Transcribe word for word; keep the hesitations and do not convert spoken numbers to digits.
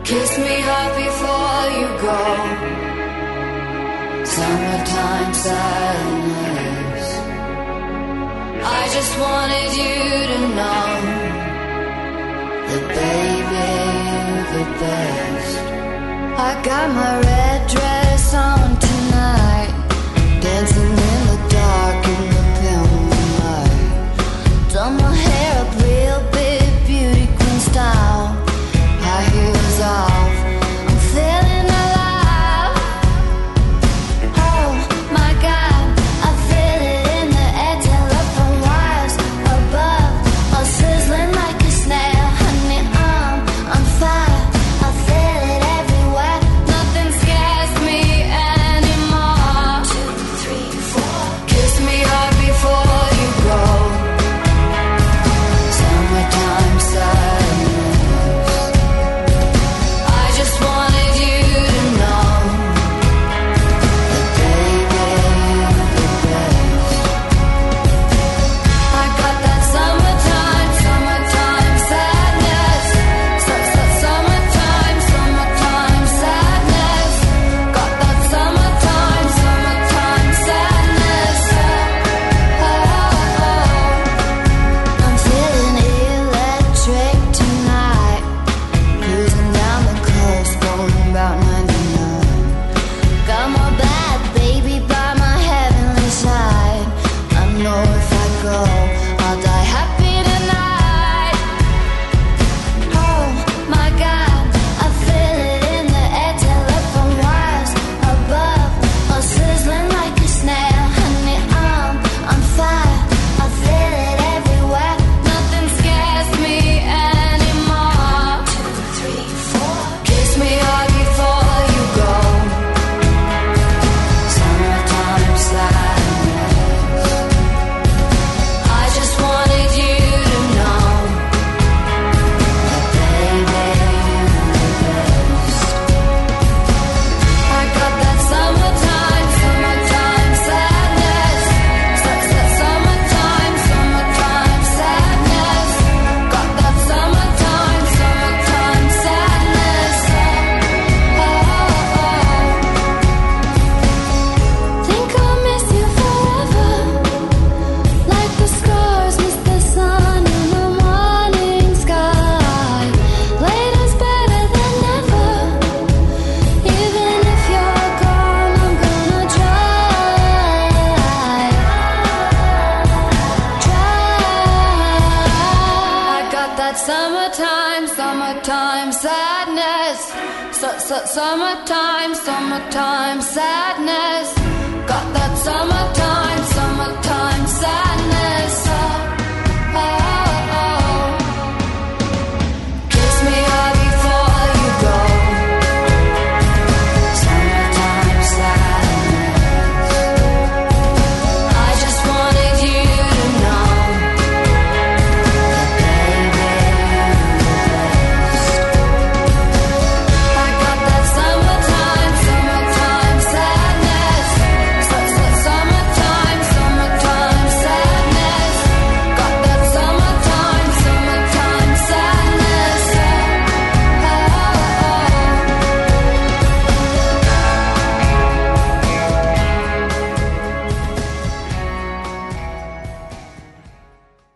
Kiss me hard before you go. Summertime sadness. I just wanted you to know that baby, you're the best. I got my red dress on tonight, dancing in the dark in the pale moonlight. Done my hair up real big, beauty queen style. High heels off, I'm feeling alive. Oh my God, I feel it in the air. Telephone wires above, all sizzling like a snail. Honey, I'm on fire, I feel it everywhere. Nothing scares me anymore. Two, three, four. Kiss me hard before you go. Summertime sadness. I just wanted you to know that baby, you're the best. I got that summertime, summertime sadness. Su- su- Summertime, summertime sadness. Got that summertime, summertime sadness. Oh, I'm feeling electric tonight. Cruising down the coast, going about ninety-nine. Got my bad baby by my heavenly side. I know if I go, I'll die happy tonight. Oh my God, I feel it in the air. Telephone wires above, all sizzling like a snail. Honey, I'm on fire, I feel it everywhere. Nothing scares me anymore. Two, three, four. Kiss me hard before you go. Summertime sadness. I just wanted you to know that baby, you're the best. I got that summertime, summertime sadness. Su- su- Summertime, summertime sadness. Got that summertime, summertime sadness. Oh, think I'll miss you forever, like the stars miss the sun in the morning sky. Later's better than never. Even if you're gone, I'm gonna try. Try. I got that summertime, summertime sadness. Su- su- Summertime, summertime sadness. Got that summertime.